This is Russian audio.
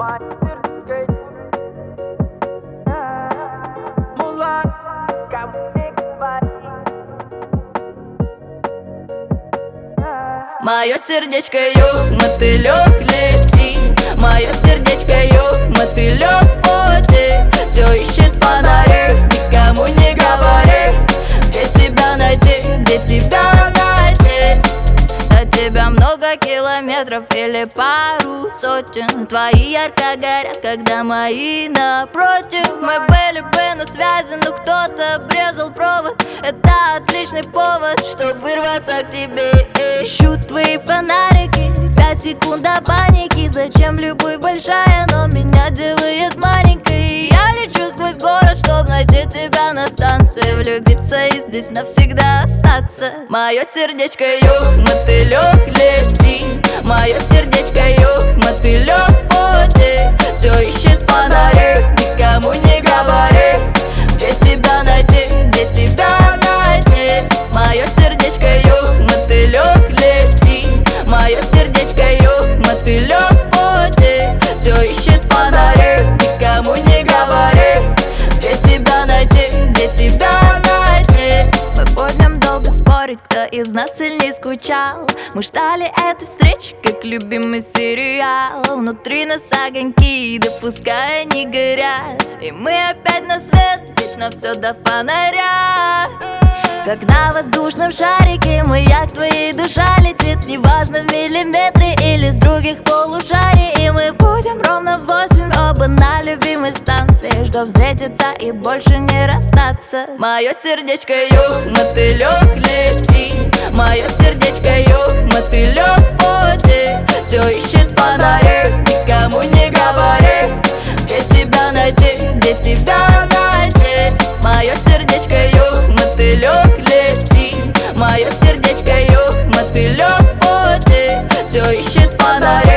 Мое сердечко юг, мотылек лети. Мое сердечко юг, мотылек в пути. Все ищет фонари, никому не говори. Где тебя найти, где тебя найти? До тебя много километров или пару сотен. Твои ярко горят, когда мои напротив. Мы были бы на связи, но кто-то обрезал провод. Это отличный повод, чтобы вырваться к тебе. Ищу твои фонарики, 5 секунд до паники. Зачем любовь большая, но меня делает маленькой? Я лечу сквозь город, чтоб найти тебя на станции. Влюбиться и здесь навсегда остаться. Мое сердечко юг, мотылек лети. Мое сердечко юг, мотылек в пути. Все ищет фонари, никому не говори. Где тебя найти, где тебя найти? Мое сердечко юг, мотылек лети. Мое сердечко юг, мотылек в пути. Все ищет фонари, никому не говори. Где тебя найти, где тебя найти? Мы будем долго спорить, кто из нас сильнее скучал. Мы ждали этой встречи, как любимый сериал. Внутри нас огоньки, да пускай они горят. И мы опять на свет, ведь на все до фонаря. Как на воздушном шарике маяк твоей душа летит. Неважно, в миллиметре или с других полушарий. И мы будем ровно в 8 оба на любимой станции, чтоб встретиться и больше не расстаться. Мое сердечко юг, мотылек лети. Мое сердечко юг, мотылек в пути. Все ищет фонари, никому не говори. Где тебя найти, где тебя найти? Мое сердечко юг, мотылек лети. Мое сердечко юг, мотылек в пути. Все ищет фонари.